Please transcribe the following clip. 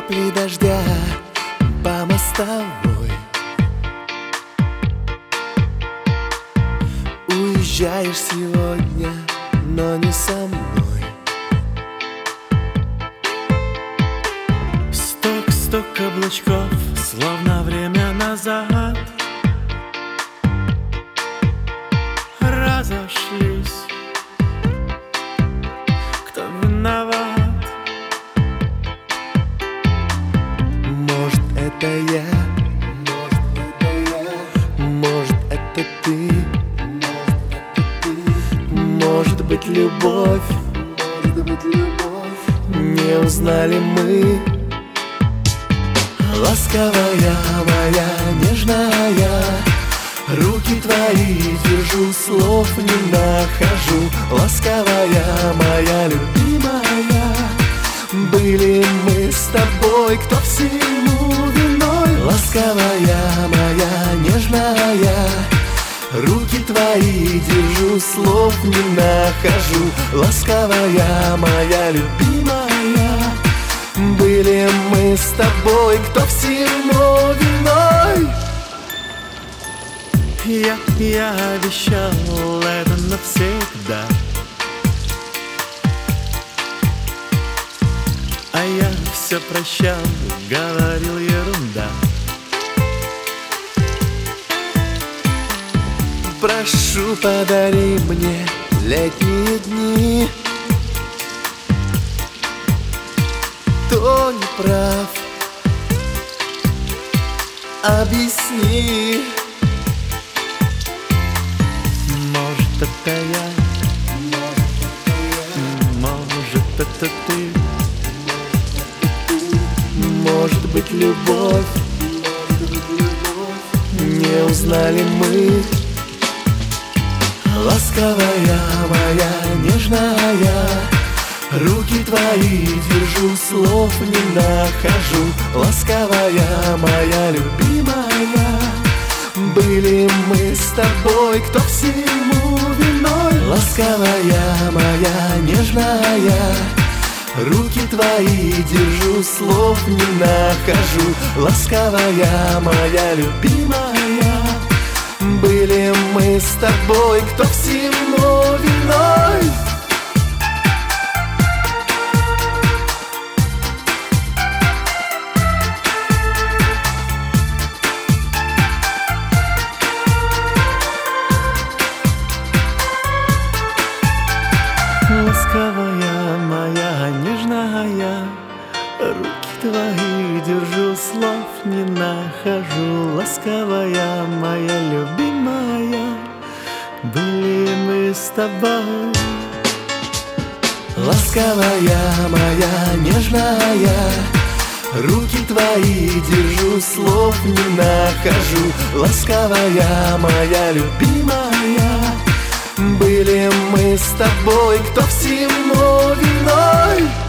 капли дождя по мостовой. Уезжаешь сегодня, но не со мной. Стук каблучков, словно время назад. Разошлись, кто виноват? Может, это я, может, это ты, может быть, любовь, не узнали мы. Ласковая моя, нежная, руки твои держу, слов не нахожу. Ласковая моя, любимая, были мы с тобой, кто всему виной. Ласковая моя, нежная, руки твои держу, слов не нахожу. Ласковая моя, любимая, были мы с тобой, кто всему виной. Я обещал это навсегда, а я все прощал, говорил ерунда. Прошу, подари мне летние дни. Кто не прав, объясни. Может, это я, может, это ты, может быть, любовь, не узнали мы. Ласковая моя, нежная, руки твои держу, слов не нахожу. Ласковая моя, любимая, были мы с тобой, кто всему виной. Ласковая моя, нежная, руки твои держу, слов не нахожу. Ласковая моя, любимая, были мы с тобой, кто всему виной. ласковая моя, нежная, руки твои держу, слов не нахожу. Ласковая моя, любимая, были мы с тобой. Ласковая моя, нежная, руки твои держу, слов не нахожу. Ласковая моя, любимая, были мы с тобой, кто всему виной.